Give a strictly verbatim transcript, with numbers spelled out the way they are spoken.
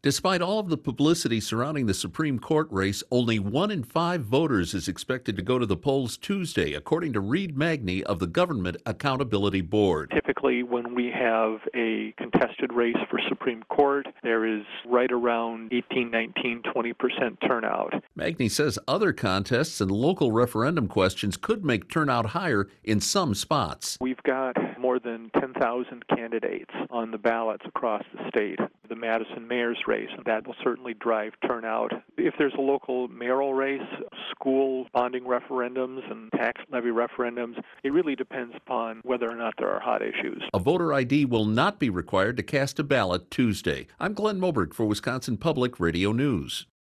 Despite all of the publicity surrounding the Supreme Court race, only one in five voters is expected to go to the polls Tuesday, according to Reed Magny of the Government Accountability Board. Typically, when we have a contested race for Supreme Court, there is right around eighteen, nineteen, twenty percent turnout. Magny says other contests and local referendum questions could make turnout higher in some spots. We've got more than ten thousand candidates on the ballots across the state. The Madison mayor's race, that will certainly drive turnout. If there's a local mayoral race, school bonding referendums and tax levy referendums, it really depends upon whether or not there are hot issues. A voter I D will not be required to cast a ballot Tuesday. I'm Glenn Moberg for Wisconsin Public Radio News.